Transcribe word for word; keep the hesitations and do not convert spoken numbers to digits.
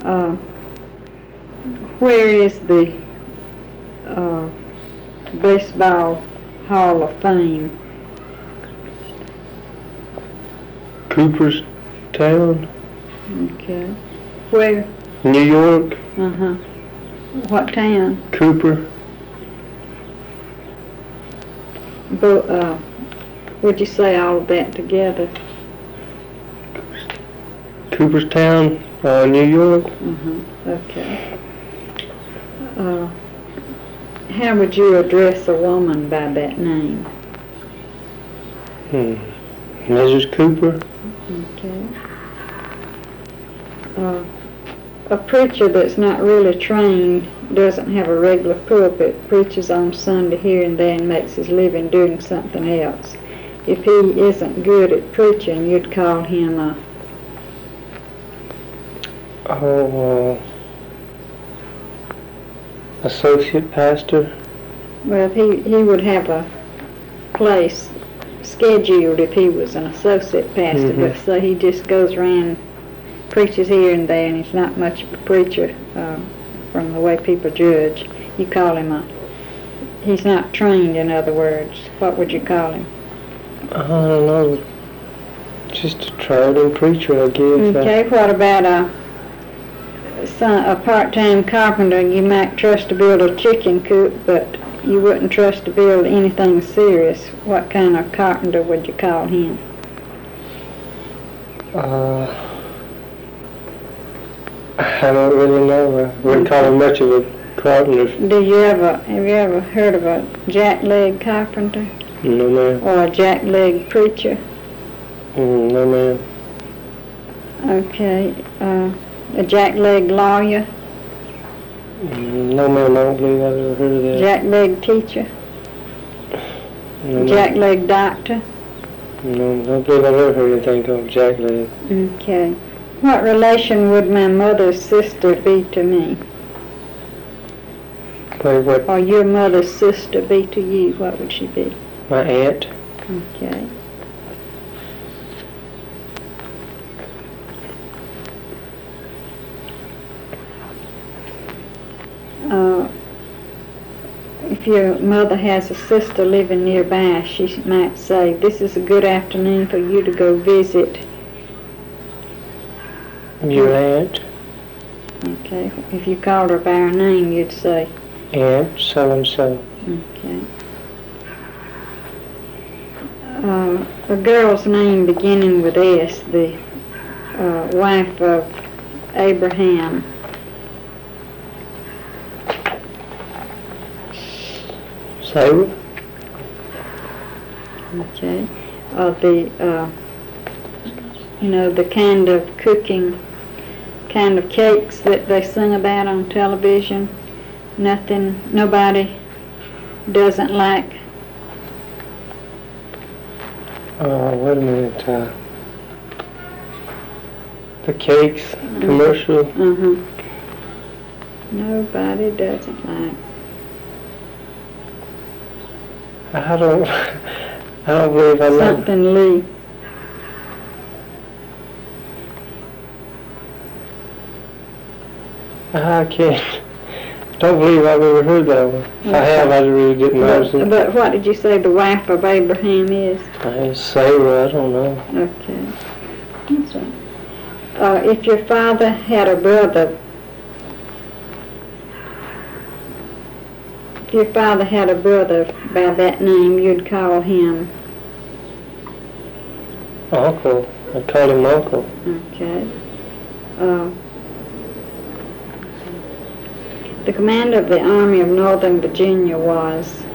Uh, where is the uh, Baseball Hall of Fame? Cooperstown. Okay. Where? New York. Uh-huh. What town? Cooper. But, uh, would you say all of that together? Cooperstown, uh, New York. Uh-huh. Okay. Uh, how would you address a woman by that name? Hmm. Missus Cooper. Okay. Uh, a preacher that's not really trained, doesn't have a regular pulpit, preaches on Sunday here and there and makes his living doing something else. If he isn't good at preaching, you'd call him a... Oh, uh, associate pastor. Well, he, he would have a place scheduled if he was an associate pastor, Mm-hmm. but say he just goes around, preaches here and there, and he's not much of a preacher uh, from the way people judge. You call him a... He's not trained, in other words. What would you call him? I don't know. Just a traveling preacher, I guess. Okay, what about a, son, a part-time carpenter? You might trust to build a chicken coop, but you wouldn't trust to build anything serious. What kind of carpenter would you call him? Uh, I don't really know. I wouldn't call him much of a carpenter. Do you ever, have you ever heard of a jackleg carpenter? No, ma'am. Or a jackleg preacher? Mm, no, ma'am. Okay, uh, a jackleg lawyer? Mm, no, ma'am. I don't believe I've ever heard of that. Jackleg teacher? No, ma'am. Jackleg doctor? No, I don't believe I've ever heard anything called jackleg. Okay. What relation would my mother's sister be to me? Wait, what? Or your mother's sister be to you? What would she be? My aunt. Okay. Uh, if your mother has a sister living nearby, she might say, this is a good afternoon for you to go visit. Your aunt. Okay. If you called her by her name, you'd say, Aunt so-and-so. okay. Uh, a girl's name beginning with S, the uh, wife of Abraham. Sarah. Okay. Uh, the, uh, you know, the kind of cooking, kind of cakes that they sing about on television. Nothing, nobody doesn't like. Uh, wait a minute. Uh, the cakes mm-hmm. commercial. Uh-huh. Nobody doesn't like. I don't. I don't believe I know. Something Lee. I can't. Don't believe I've ever heard that one. If okay. I have, I really didn't notice it. But what did you say the wife of Abraham is? Uh, Sarah, I don't know. Okay. That's right. Uh, if your father had a brother, if your father had a brother by that name, you'd call him? Uncle. I'd call him Uncle. Okay. Uh, The commander of the Army of Northern Virginia was?